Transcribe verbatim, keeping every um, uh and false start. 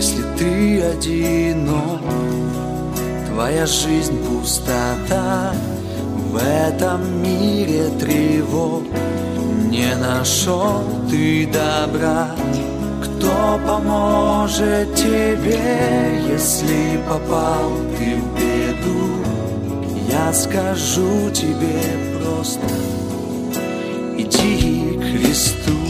Если ты одинок, твоя жизнь пустота, в этом мире тревог не нашел ты добра. Кто поможет тебе, если попал ты в беду? Я скажу тебе просто: иди к Христу.